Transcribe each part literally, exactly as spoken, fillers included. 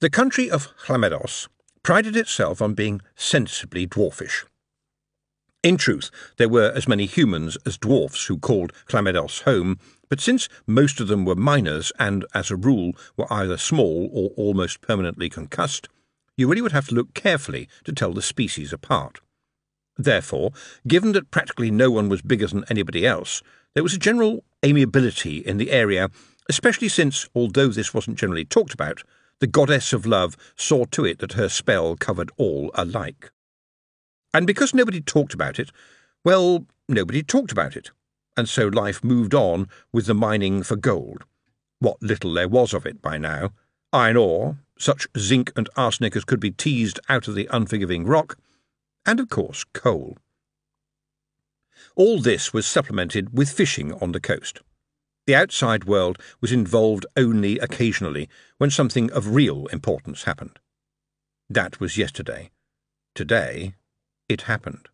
The country of Llamedos prided itself on being sensibly dwarfish. In truth, there were as many humans as dwarfs who called Llamedos home, but since most of them were miners and, as a rule, were either small or almost permanently concussed, you really would have to look carefully to tell the species apart. Therefore, given that practically no one was bigger than anybody else, there was a general amiability in the area, especially since, although this wasn't generally talked about, the goddess of love saw to it that her spell covered all alike. And because nobody talked about it, well, nobody talked about it, and so life moved on with the mining for gold. What little there was of it by now, iron ore, such zinc and arsenic as could be teased out of the unforgiving rock, and of course coal. All this was supplemented with fishing on the coast. The outside world was involved only occasionally when something of real importance happened. That was yesterday. Today, it happened.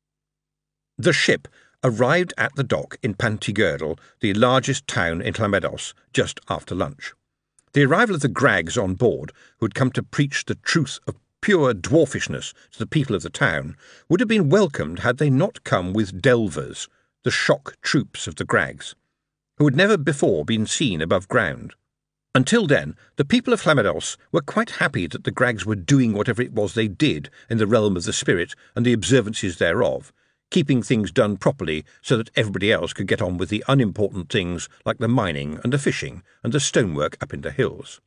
The ship arrived at the dock in Pantigurdle, the largest town in Llamedos, just after lunch. The arrival of the Grags on board, who had come to preach the truth of pure dwarfishness to the people of the town, would have been welcomed had they not come with delvers, the shock troops of the Grags, who had never before been seen above ground. Until then, the people of Llamedos were quite happy that the Grags were doing whatever it was they did in the realm of the spirit and the observances thereof, keeping things done properly so that everybody else could get on with the unimportant things like the mining and the fishing and the stonework up in the hills.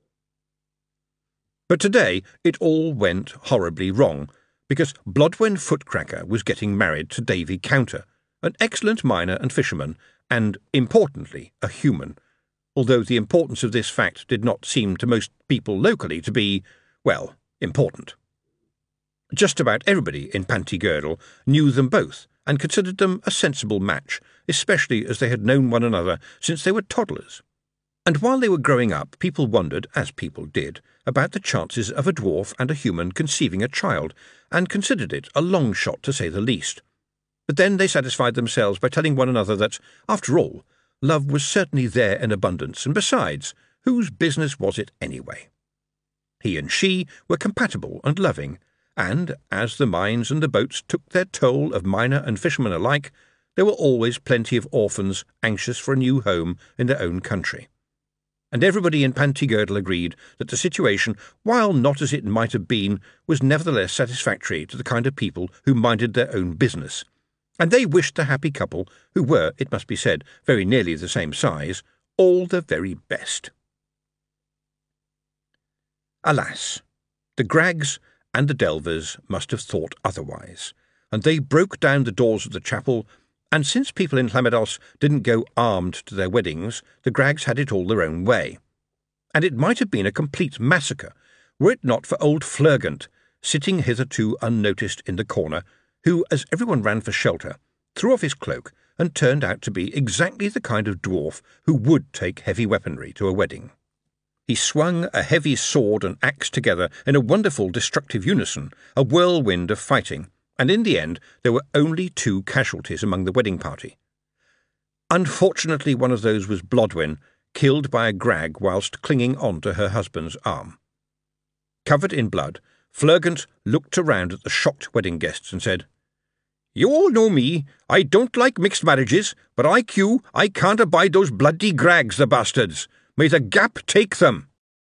But today it all went horribly wrong, because Blodwen Footcracker was getting married to Davy Counter, an excellent miner and fisherman, and, importantly, a human, although the importance of this fact did not seem to most people locally to be, well, important. Just about everybody in Pantigurdle knew them both and considered them a sensible match, especially as they had known one another since they were toddlers. And while they were growing up, people wondered, as people did, about the chances of a dwarf and a human conceiving a child, and considered it a long shot to say the least. But then they satisfied themselves by telling one another that, after all, love was certainly there in abundance, and besides, whose business was it anyway? He and she were compatible and loving, and, as the mines and the boats took their toll of miner and fisherman alike, there were always plenty of orphans anxious for a new home in their own country. And everybody in Pantigurdle agreed that the situation, while not as it might have been, was nevertheless satisfactory to the kind of people who minded their own business, and they wished the happy couple, who were, it must be said, very nearly the same size, all the very best. Alas, the Grags and the Delvers must have thought otherwise, and they broke down the doors of the chapel, and since people in Llamedos didn't go armed to their weddings, the Grags had it all their own way. And it might have been a complete massacre, were it not for old Flurgant, sitting hitherto unnoticed in the corner, who, as everyone ran for shelter, threw off his cloak and turned out to be exactly the kind of dwarf who would take heavy weaponry to a wedding. He swung a heavy sword and axe together in a wonderful destructive unison, a whirlwind of fighting, and in the end there were only two casualties among the wedding party. Unfortunately, one of those was Blodwen, killed by a Grag whilst clinging on to her husband's arm. Covered in blood, Flurgant looked around at the shocked wedding guests and said, "You all know me. I don't like mixed marriages, but I Q, I can't abide those bloody Grags, the bastards. May the Gap take them."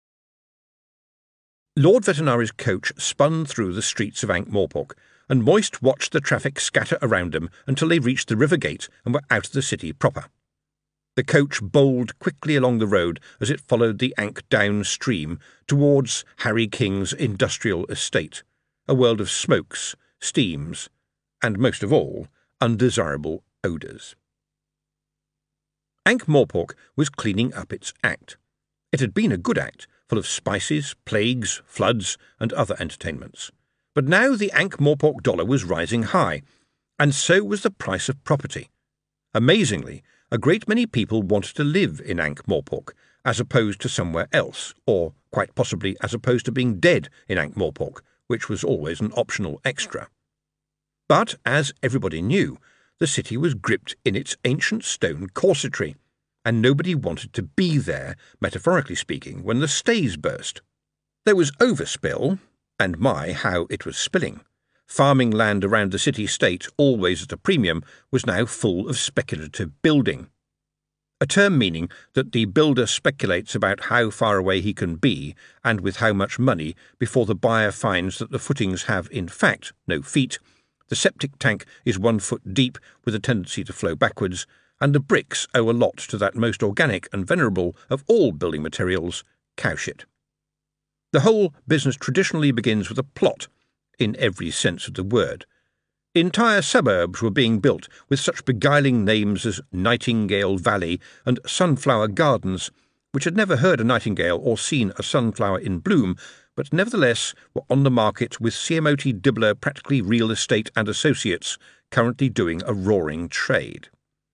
Lord Vetinari's coach spun through the streets of Ankh-Morpork, and Moist watched the traffic scatter around them until they reached the river gate and were out of the city proper. The coach bowled quickly along the road as it followed the Ankh downstream towards Harry King's industrial estate, a world of smokes, steams, and, most of all, undesirable odours. Ankh-Morpork was cleaning up its act. It had been a good act, full of spices, plagues, floods, and other entertainments. But now the Ankh-Morpork dollar was rising high, and so was the price of property. Amazingly, a great many people wanted to live in Ankh-Morpork, as opposed to somewhere else, or quite possibly as opposed to being dead in Ankh-Morpork, which was always an optional extra. But, as everybody knew, the city was gripped in its ancient stone corsetry, and nobody wanted to be there, metaphorically speaking, when the stays burst. There was overspill, and my, how it was spilling. Farming land around the city-state, always at a premium, was now full of speculative building. A term meaning that the builder speculates about how far away he can be, and with how much money, before the buyer finds that the footings have, in fact, no feet, the septic tank is one foot deep with a tendency to flow backwards, and the bricks owe a lot to that most organic and venerable of all building materials, cowshit. The whole business traditionally begins with a plot, in every sense of the word. Entire suburbs were being built with such beguiling names as Nightingale Valley and Sunflower Gardens, which had never heard a nightingale or seen a sunflower in bloom, but nevertheless were on the market with C M O T Dibbler Practically Real Estate and Associates, currently doing a roaring trade.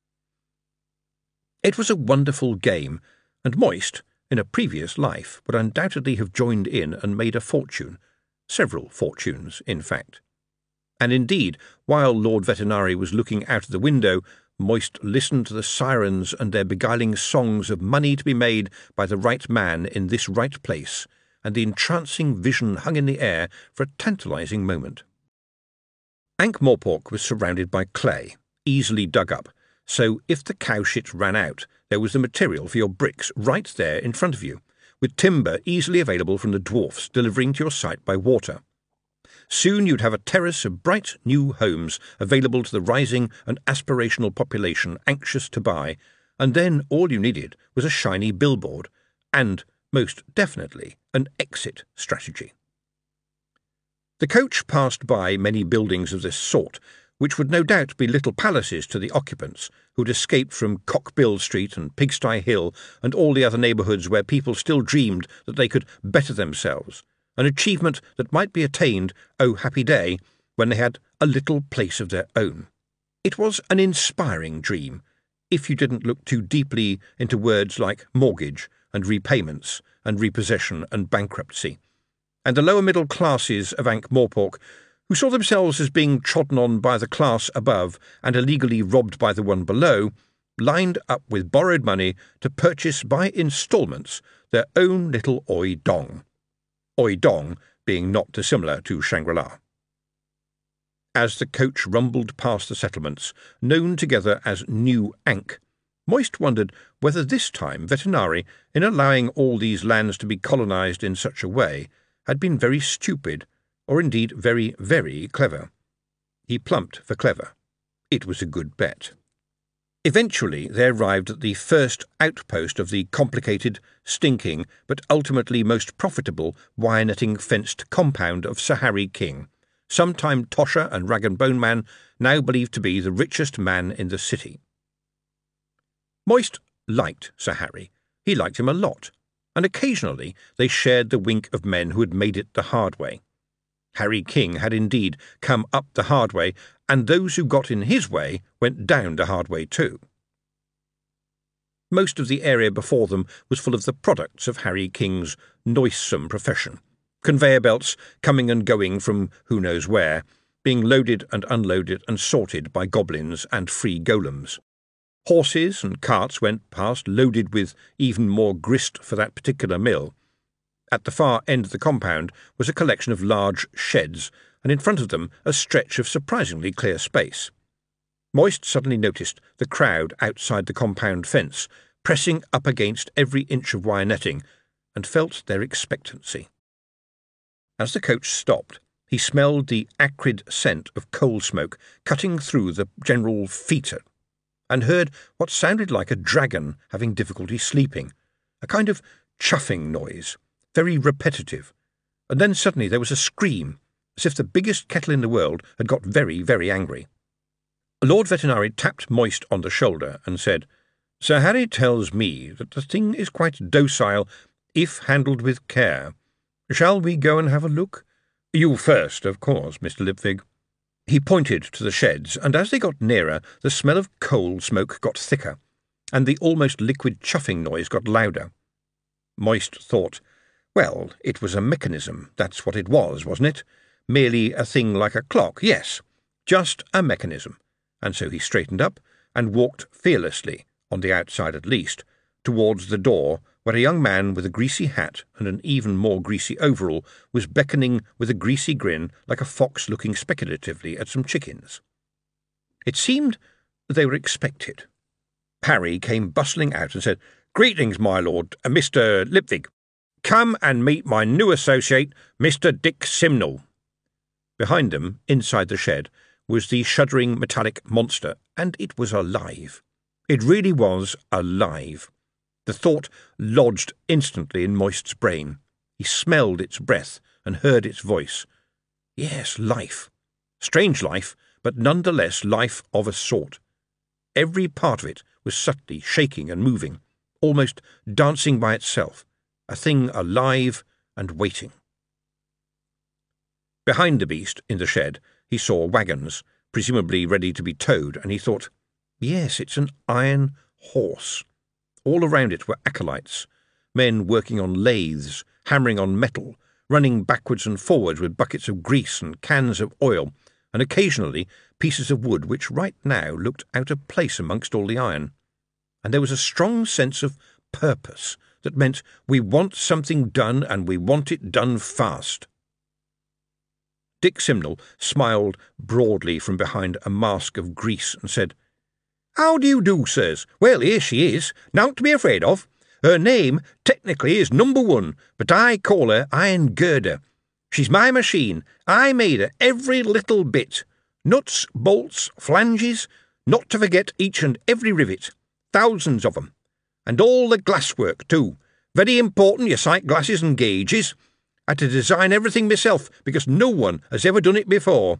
It was a wonderful game, and Moist, in a previous life, would undoubtedly have joined in and made a fortune. Several fortunes, in fact. And indeed, while Lord Vetinari was looking out of the window, Moist listened to the sirens and their beguiling songs of money to be made by the right man in this right place, and the entrancing vision hung in the air for a tantalising moment. Ankh-Morpork was surrounded by clay, easily dug up, so if the cowshit ran out, there was the material for your bricks right there in front of you, with timber easily available from the dwarfs delivering to your site by water. Soon you'd have a terrace of bright new homes available to the rising and aspirational population anxious to buy, and then all you needed was a shiny billboard, and, most definitely, an exit strategy. The coach passed by many buildings of this sort, which would no doubt be little palaces to the occupants, who'd escaped from Cockbill Street and Pigsty Hill and all the other neighbourhoods where people still dreamed that they could better themselves, an achievement that might be attained, oh happy day, when they had a little place of their own. It was an inspiring dream, if you didn't look too deeply into words like mortgage and repayments and repossession and bankruptcy, and the lower middle classes of Ankh-Morpork, who saw themselves as being trodden on by the class above and illegally robbed by the one below, lined up with borrowed money to purchase by instalments their own little Oi Dong. Oi Dong being not dissimilar to Shangri-La. As the coach rumbled past the settlements, known together as New Ankh, Moist wondered whether this time Vetinari, in allowing all these lands to be colonised in such a way, had been very stupid, or indeed very, very clever. He plumped for clever. It was a good bet. Eventually they arrived at the first outpost of the complicated, stinking, but ultimately most profitable wire-netting fenced compound of Sir Harry King, sometime tosher and rag-and-bone man, now believed to be the richest man in the city. Moist liked Sir Harry. He liked him a lot, and occasionally they shared the wink of men who had made it the hard way. Harry King had indeed come up the hard way, and those who got in his way went down the hard way too. Most of the area before them was full of the products of Harry King's noisome profession, conveyor belts coming and going from who knows where, being loaded and unloaded and sorted by goblins and free golems. Horses and carts went past loaded with even more grist for that particular mill. At the far end of the compound was a collection of large sheds, and in front of them a stretch of surprisingly clear space. Moist suddenly noticed the crowd outside the compound fence, pressing up against every inch of wire netting, and felt their expectancy. As the coach stopped, he smelled the acrid scent of coal smoke cutting through the general foetor, and heard what sounded like a dragon having difficulty sleeping, a kind of chuffing noise, very repetitive, and then suddenly there was a scream, as if the biggest kettle in the world had got very, very angry. Lord Vetinari tapped Moist on the shoulder and said, "Sir Harry tells me that the thing is quite docile if handled with care. Shall we go and have a look? You first, of course, Mister Lipwig." He pointed to the sheds, and as they got nearer, the smell of coal smoke got thicker, and the almost liquid chuffing noise got louder. Moist thought, well, it was a mechanism, that's what it was, wasn't it? Merely a thing like a clock, yes, just a mechanism. And so he straightened up and walked fearlessly, on the outside at least, towards the door, where a young man with a greasy hat and an even more greasy overall was beckoning with a greasy grin like a fox looking speculatively at some chickens. It seemed they were expected. Harry came bustling out and said, "Greetings, my lord, uh, Mister Lipwig. Come and meet my new associate, Mister Dick Simnel." Behind them, inside the shed, was the shuddering metallic monster, and it was alive. It really was alive. The thought lodged instantly in Moist's brain. He smelled its breath and heard its voice. Yes, life. Strange life, but none the less life of a sort. Every part of it was subtly shaking and moving, almost dancing by itself, a thing alive and waiting. Behind the beast, in the shed, he saw wagons, presumably ready to be towed, and he thought, yes, it's an iron horse. All around it were acolytes, men working on lathes, hammering on metal, running backwards and forwards with buckets of grease and cans of oil, and occasionally pieces of wood which right now looked out of place amongst all the iron. And there was a strong sense of purpose that meant we want something done and we want it done fast. Dick Simnel smiled broadly from behind a mask of grease and said, "How do you do, sirs? Well, here she is, nowt to be afraid of. Her name technically is Number One, but I call her Iron Girder. She's my machine. I made her, every little bit. Nuts, bolts, flanges, not to forget each and every rivet. Thousands of 'em. And all the glasswork, too. Very important, your sight glasses and gauges. I had to design everything myself, because no one has ever done it before.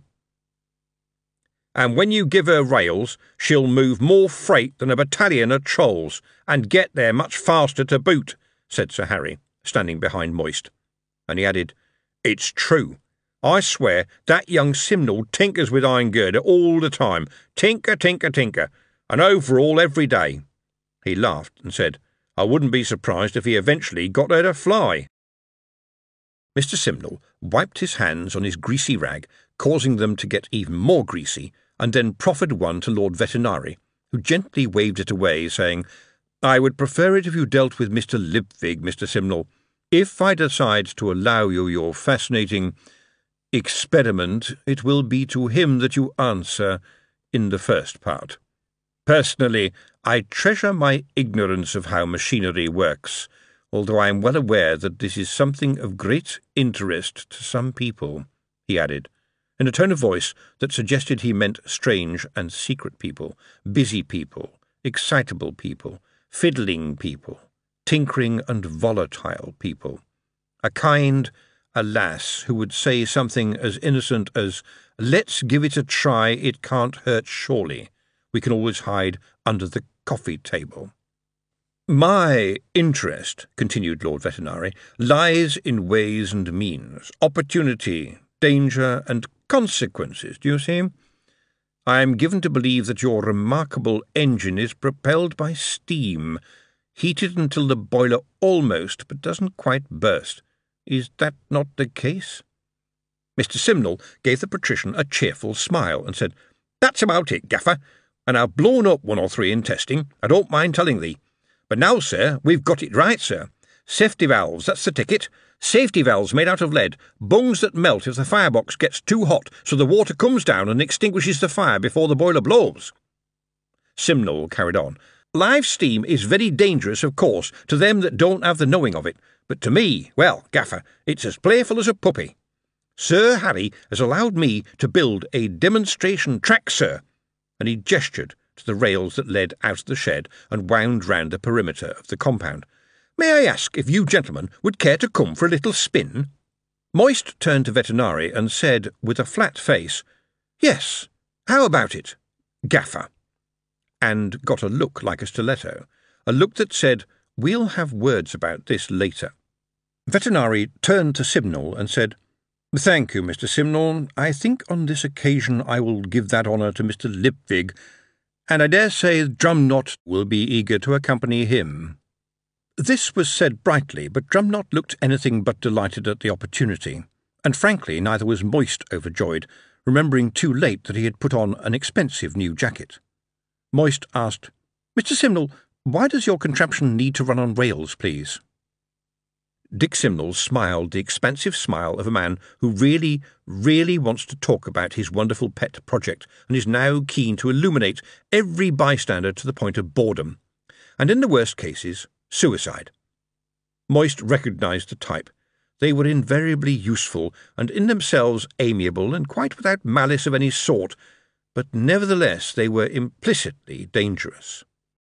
And when you give her rails, she'll move more freight than a battalion of trolls, and get there much faster to boot," said Sir Harry, standing behind Moist. And he added, "It's true. I swear that young Simnel tinkers with Iron Girder all the time. Tinker, tinker, tinker, and overall every day." He laughed and said, "I wouldn't be surprised if he eventually got her to fly." Mister Simnel wiped his hands on his greasy rag, causing them to get even more greasy, and then proffered one to Lord Vetinari, who gently waved it away, saying, "I would prefer it if you dealt with Mister Lipwig, Mister Simnel. If I decide to allow you your fascinating experiment, it will be to him that you answer in the first part. Personally, I treasure my ignorance of how machinery works, although I am well aware that this is something of great interest to some people," he added, in a tone of voice that suggested he meant strange and secret people, busy people, excitable people, fiddling people, tinkering and volatile people. A kind, a lass, who would say something as innocent as, "Let's give it a try, it can't hurt surely. We can always hide under the coffee table." "My interest," continued Lord Vetinari, "lies in ways and means, opportunity, danger, and consequences, do you see? I am given to believe that your remarkable engine is propelled by steam, heated until the boiler almost, but doesn't quite burst. Is that not the case?" Mister Simnel gave the patrician a cheerful smile and said, "That's about it, Gaffer, and I've blown up one or three in testing, I don't mind telling thee. But now, sir, we've got it right, sir. Safety valves, that's the ticket. Safety valves made out of lead, bungs that melt if the firebox gets too hot, so the water comes down and extinguishes the fire before the boiler blows." Simnel carried on. "Live steam is very dangerous, of course, to them that don't have the knowing of it, but to me, well, Gaffer, it's as playful as a puppy. Sir Harry has allowed me to build a demonstration track, sir," and he gestured to the rails that led out of the shed and wound round the perimeter of the compound. "May I ask if you gentlemen would care to come for a little spin?" Moist turned to Vetinari and said, with a flat face, "Yes, how about it, Gaffer?" and got a look like a stiletto, a look that said, "We'll have words about this later." Vetinari turned to Simnel and said, "Thank you, Mister Simnel. I think on this occasion I will give that honour to Mister Lipwig, and I dare say Drumknot will be eager to accompany him." This was said brightly, but Drumknot looked anything but delighted at the opportunity, and frankly neither was Moist overjoyed, remembering too late that he had put on an expensive new jacket. Moist asked, "Mister Simnel, Why does your contraption need to run on rails, please?" Dick Simnel smiled the expansive smile of a man who really, really wants to talk about his wonderful pet project and is now keen to illuminate every bystander to the point of boredom, and in the worst cases, suicide. Moist recognised the type. They were invariably useful and in themselves amiable and quite without malice of any sort, but nevertheless they were implicitly dangerous.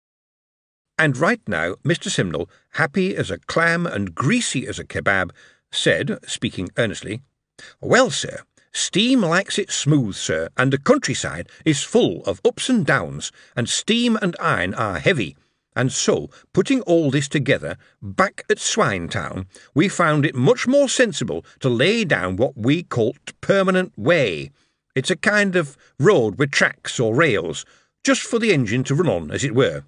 And right now, Mister Simnel, happy as a clam and greasy as a kebab, said, speaking earnestly, "Well, sir, steam likes it smooth, sir, and the countryside is full of ups and downs, and steam and iron are heavy, and so, putting all this together, back at Swinetown, we found it much more sensible to lay down what we call permanent way. It's a kind of road with tracks or rails, just for the engine to run on, as it were."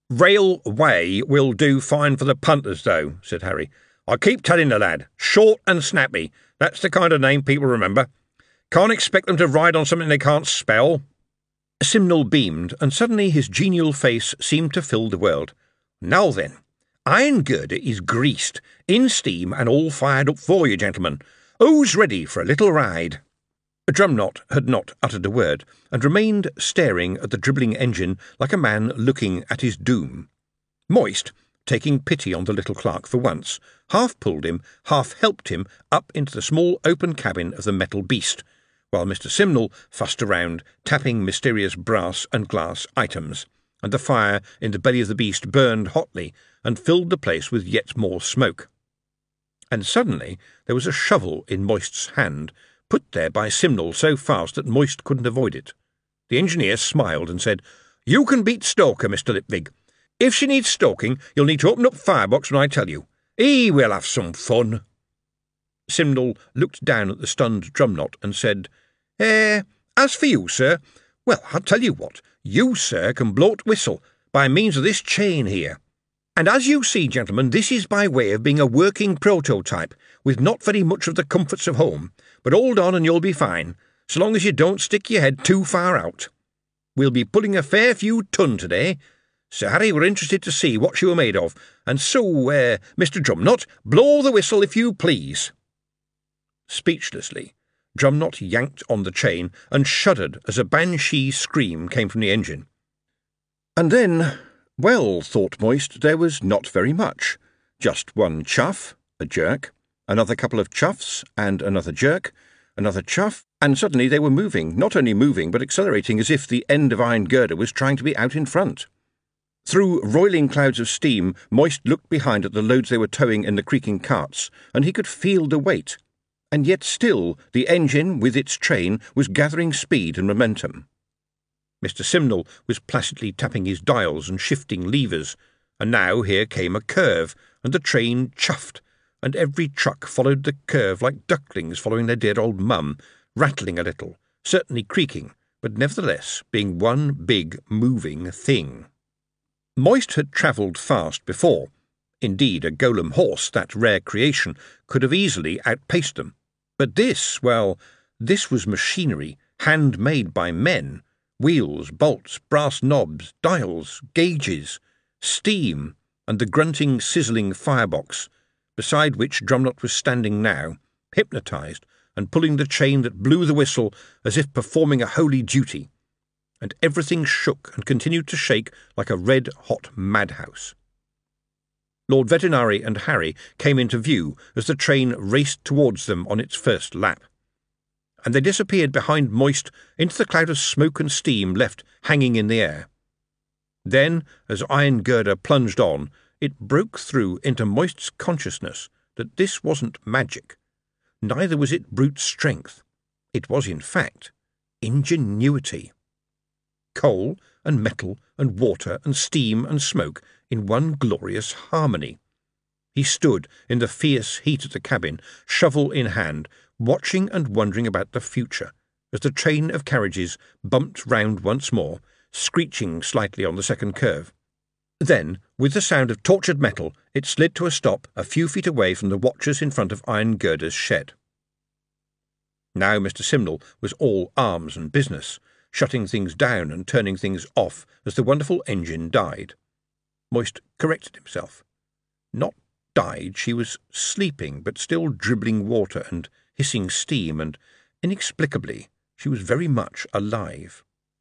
"Railway will do fine for the punters, though," said Harry. "I keep telling the lad, short and snappy, that's the kind of name people remember. Can't expect them to ride on something they can't spell." Simnel beamed, and suddenly his genial face seemed to fill the world. "Now then, iron girder is greased, in steam and all fired up for you, gentlemen. Who's ready for a little ride?" Drumknot had not uttered a word, and remained staring at the dribbling engine like a man looking at his doom. Moist, taking pity on the little clerk for once, half pulled him, half helped him up into the small open cabin of the metal beast, while Mister Simnel fussed around, tapping mysterious brass and glass items, and the fire in the belly of the beast burned hotly and filled the place with yet more smoke. And suddenly there was a shovel in Moist's hand, put there by Simnel so fast that Moist couldn't avoid it. The engineer smiled and said, "You can beat Stoker, Mister Lipwig. If she needs stoking, you'll need to open up firebox when I tell you. He will have some fun." Simnel looked down at the stunned Drumknot and said, Eh, as for you, sir, well, I'll tell you what, you, sir, can blow t' whistle by means of this chain here. And as you see, gentlemen, this is by way of being a working prototype, with not very much of the comforts of home, but hold on and you'll be fine, so long as you don't stick your head too far out. We'll be pulling a fair few ton today. Sir Harry were interested to see what you were made of, and so, uh, Mister Drumknot, blow the whistle if you please." Speechlessly, Drumknot yanked on the chain and shuddered as a banshee scream came from the engine. And then, well, thought Moist, there was not very much. Just one chuff, a jerk, another couple of chuffs, and another jerk, another chuff, and suddenly they were moving, not only moving, but accelerating as if the end of iron girder was trying to be out in front. Through roiling clouds of steam, Moist looked behind at the loads they were towing in the creaking carts, and he could feel the weight. And yet still the engine, with its train, was gathering speed and momentum. Mister Simnel was placidly tapping his dials and shifting levers, and now here came a curve, and the train chuffed, and every truck followed the curve like ducklings following their dear old mum, rattling a little, certainly creaking, but nevertheless being one big moving thing. Moist had travelled fast before. Indeed, a golem horse, that rare creation, could have easily outpaced them. But this, well, this was machinery, handmade by men. Wheels, bolts, brass knobs, dials, gauges, steam, and the grunting, sizzling firebox, beside which Drumknot was standing now, hypnotised, and pulling the chain that blew the whistle as if performing a holy duty. And everything shook and continued to shake like a red-hot madhouse. Lord Vetinari and Harry came into view as the train raced towards them on its first lap, and they disappeared behind Moist into the cloud of smoke and steam left hanging in the air. Then, as iron girder plunged on, it broke through into Moist's consciousness that this wasn't magic, neither was it brute strength. It was, in fact, ingenuity. Coal and metal and water and steam and smoke in one glorious harmony. He stood in the fierce heat of the cabin, shovel in hand, watching and wondering about the future, as the train of carriages bumped round once more, screeching slightly on the second curve. Then, with the sound of tortured metal, it slid to a stop a few feet away from the watchers in front of Iron Girder's shed. Now Mister Simnel was all arms and business, shutting things down and turning things off as the wonderful engine died. Moist corrected himself. Not died, she was sleeping, but still dribbling water and hissing steam, and inexplicably she was very much alive.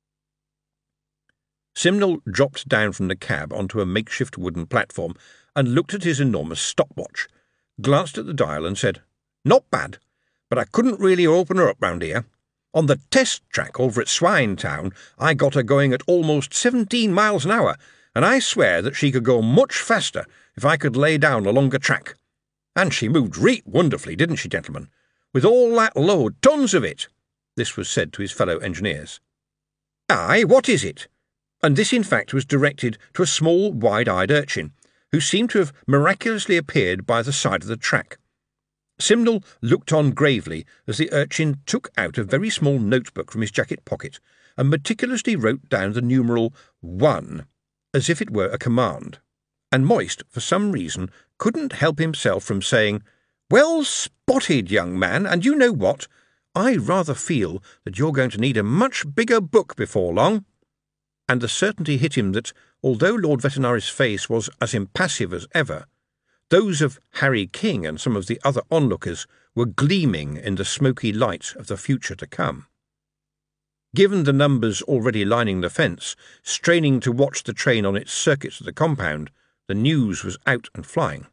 Simnel dropped down from the cab onto a makeshift wooden platform and looked at his enormous stopwatch, glanced at the dial and said, "Not bad, but I couldn't really open her up round here. On the test track over at Swinetown, I got her going at almost seventeen miles an hour, and I swear that she could go much faster if I could lay down a longer track. And she moved reet wonderfully, didn't she, gentlemen? With all that load, tons of it." This was said to his fellow engineers. "Aye, what is it?" And this, in fact, was directed to a small, wide-eyed urchin, who seemed to have miraculously appeared by the side of the track. Simnel looked on gravely as the urchin took out a very small notebook from his jacket pocket and meticulously wrote down the numeral one, as if it were a command. And Moist, for some reason, couldn't help himself from saying, "Well spotted, young man, and you know what? I rather feel that you're going to need a much bigger book before long." And the certainty hit him that, although Lord Veterinary's face was as impassive as ever, those of Harry King and some of the other onlookers were gleaming in the smoky light of the future to come. Given the numbers already lining the fence, straining to watch the train on its circuit to the compound, the news was out and flying.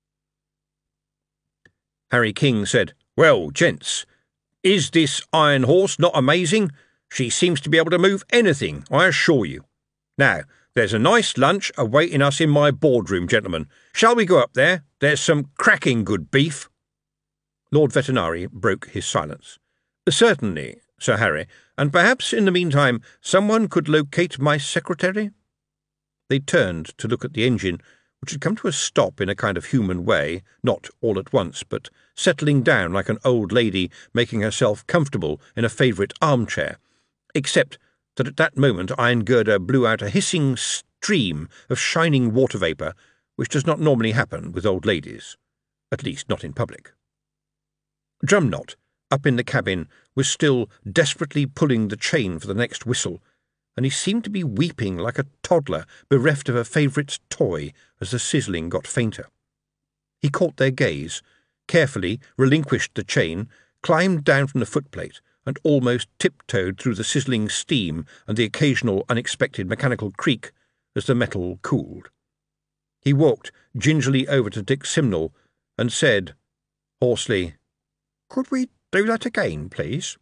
Harry King said, "Well, gents, is this iron horse not amazing? She seems to be able to move anything, I assure you. Now, there's a nice lunch awaiting us in my boardroom, gentlemen. Shall we go up there? There's some cracking good beef." Lord Vetinari broke his silence. "Certainly, Sir Harry, and perhaps in the meantime someone could locate my secretary?" They turned to look at the engine, which had come to a stop in a kind of human way, not all at once, but settling down like an old lady making herself comfortable in a favourite armchair, except that at that moment Iron Girder blew out a hissing stream of shining water vapour, which does not normally happen with old ladies, at least not in public. Drumknot, up in the cabin, was still desperately pulling the chain for the next whistle, and he seemed to be weeping like a toddler bereft of a favourite toy as the sizzling got fainter. He caught their gaze, carefully relinquished the chain, climbed down from the footplate, and almost tiptoed through the sizzling steam and the occasional unexpected mechanical creak as the metal cooled. He walked gingerly over to Dick Simnel and said, hoarsely, "Could we do that again, please?"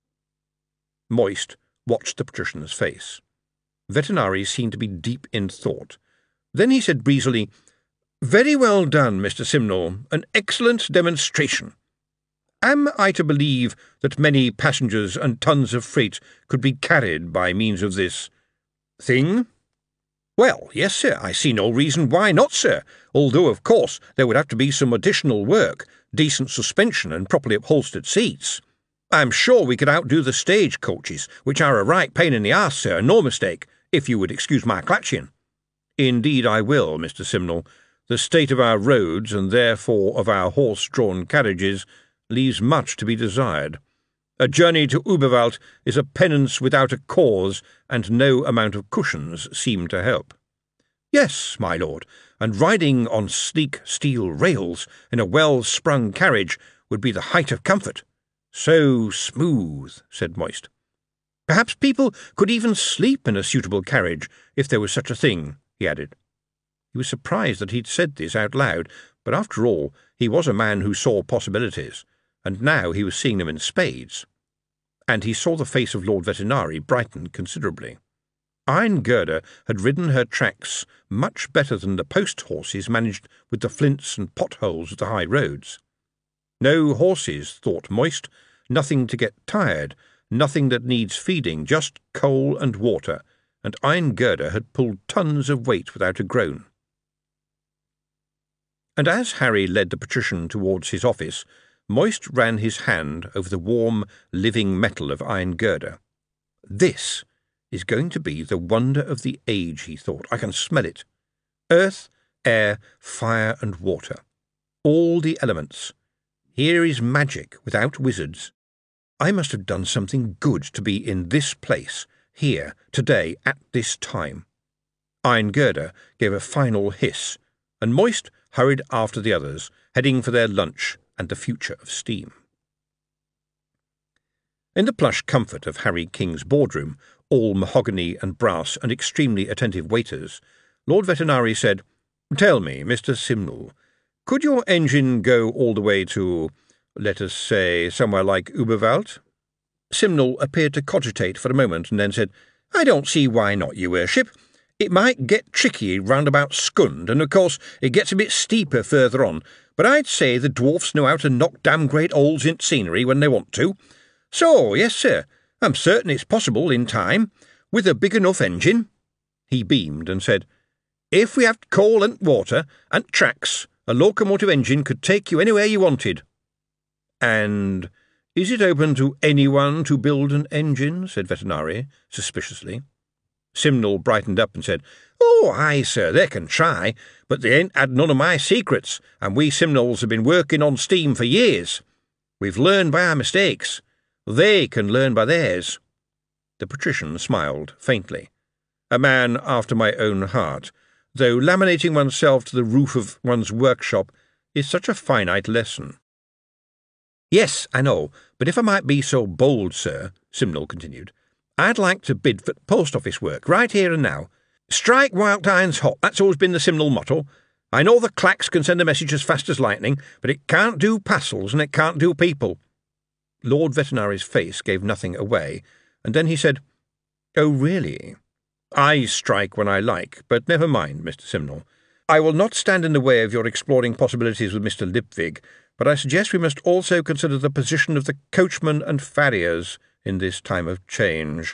Moist watched the patrician's face. Vetinari seemed to be deep in thought. Then he said breezily, "Very well done, Mister Simnel. An excellent demonstration. Am I to believe that many passengers and tons of freight could be carried by means of this thing?" "Well, yes, sir. I see no reason why not, sir, although, of course, there would have to be some additional work, decent suspension and properly upholstered seats. I'm sure we could outdo the stage coaches, which are a right pain in the arse, sir, no mistake, if you would excuse my clutching." "Indeed I will, Mister Simnel. The state of our roads, and therefore of our horse-drawn carriages, leaves much to be desired. A journey to Uberwald is a penance without a cause, and no amount of cushions seem to help." "Yes, my lord, and riding on sleek steel rails in a well-sprung carriage would be the height of comfort." "So smooth," said Moist. "Perhaps people could even sleep in a suitable carriage, if there was such a thing," he added. He was surprised that he'd said this out loud, but after all, he was a man who saw possibilities, and now he was seeing them in spades. And he saw the face of Lord Vetinari brighten considerably. Iron Girder had ridden her tracks much better than the post-horses managed with the flints and potholes of the high roads. No horses, thought Moist, nothing to get tired, nothing that needs feeding, just coal and water, and Iron Girder had pulled tons of weight without a groan. And as Harry led the patrician towards his office, Moist ran his hand over the warm, living metal of Iron Girder. "This is going to be the wonder of the age," he thought. "I can smell it. Earth, air, fire and water. All the elements. Here is magic without wizards. I must have done something good to be in this place, here, today, at this time. Iron-Girder gave a final hiss, and Moist hurried after the others, heading for their lunch and the future of steam. In the plush comfort of Harry King's boardroom, all mahogany and brass and extremely attentive waiters, Lord Vetinari said, "Tell me, Mister Simnel, could your engine go all the way to, let us say, somewhere like Uberwald?" Simnel appeared to cogitate for a moment and then said, "I don't see why not, your worship. It might get tricky round about Scund, and of course it gets a bit steeper further on, but I'd say the dwarfs know how to knock damn great holes in scenery when they want to. So, yes, sir, I'm certain it's possible in time, with a big enough engine." He beamed and said, "If we have coal and water and tracks, a locomotive engine could take you anywhere you wanted." "And is it open to anyone to build an engine?" said Vetinari, suspiciously. Simnel brightened up and said, "Oh, aye, sir, they can try, but they ain't had none of my secrets, and we Simnels have been working on steam for years. We've learned by our mistakes. They can learn by theirs." The patrician smiled faintly. "A man after my own heart, though laminating oneself to the roof of one's workshop is such a finite lesson." "Yes, I know, but if I might be so bold, sir," Simnel continued, "I'd like to bid for post office work, right here and now. Strike while iron's hot, that's always been the Simnel motto. I know the clacks can send a message as fast as lightning, but it can't do parcels and it can't do people." Lord Vetinari's face gave nothing away, and then he said, "Oh, really? I strike when I like, but never mind, Mister Simnel. I will not stand in the way of your exploring possibilities with Mister Lipwig, but I suggest we must also consider the position of the coachmen and farriers in this time of change."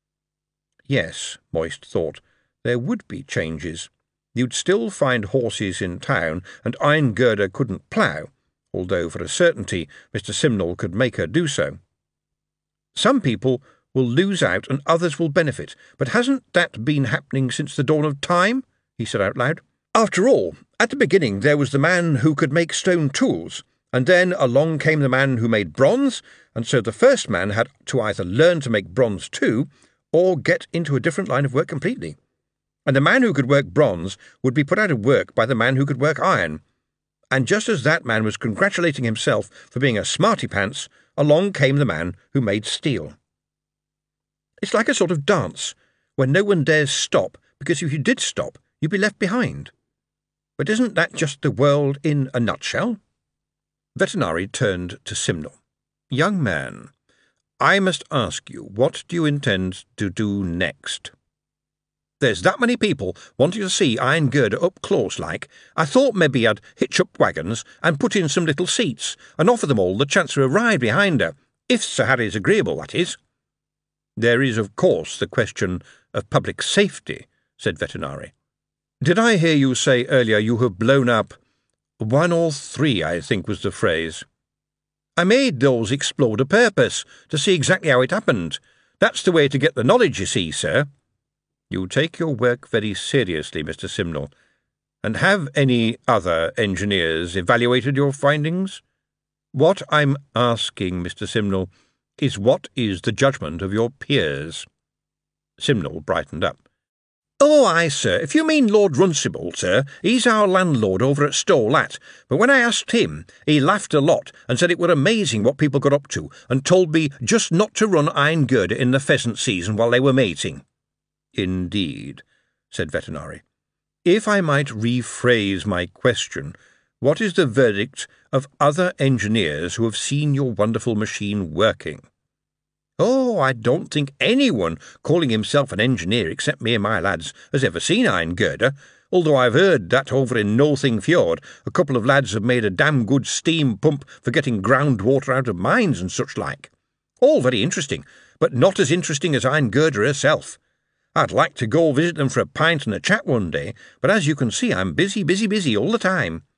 Yes, Moist thought, there would be changes. You'd still find horses in town, and Iron-Girder couldn't plough, although for a certainty Mister Simnel could make her do so. Some people will lose out and others will benefit, but hasn't that been happening since the dawn of time? He said out loud. After all, at the beginning there was the man who could make stone tools, and then along came the man who made bronze, and so the first man had to either learn to make bronze too, or get into a different line of work completely. And the man who could work bronze would be put out of work by the man who could work iron. And just as that man was congratulating himself for being a smarty-pants, along came the man who made steel. It's like a sort of dance, where no one dares stop, because if you did stop, you'd be left behind. But isn't that just the world in a nutshell? Vetinari turned to Simnel. "Young man, I must ask you, what do you intend to do next?" "There's that many people wanting to see Iron-Girder up close like, I thought maybe I'd hitch up wagons and put in some little seats, and offer them all the chance for a ride behind her, if Sir Harry's agreeable, that is." "There is, of course, the question of public safety," said Vetinari. "Did I hear you say earlier you have blown up one or three, I think was the phrase?" "I made those explode a purpose, to see exactly how it happened. That's the way to get the knowledge, you see, sir." "You take your work very seriously, Mister Simnel. And have any other engineers evaluated your findings?" "What I'm asking, Mister Simnel, is what is the judgment of your peers?" Simnel brightened up. "Oh, aye, sir, if you mean Lord Runcible, sir, he's our landlord over at Stow Lat, but when I asked him, he laughed a lot and said it were amazing what people got up to, and told me just not to run Iron-Girder in the pheasant season while they were mating." "Indeed," said Vetinari. "If I might rephrase my question, what is the verdict of other engineers who have seen your wonderful machine working?" "Oh, I don't think anyone calling himself an engineer except me and my lads has ever seen Iron-Girder, although I've heard that over in Nothing Fjord a couple of lads have made a damn good steam pump for getting groundwater out of mines and such like. All very interesting, but not as interesting as Iron-Girder herself. I'd like to go visit them for a pint and a chat one day, but as you can see I'm busy, busy, busy all the time."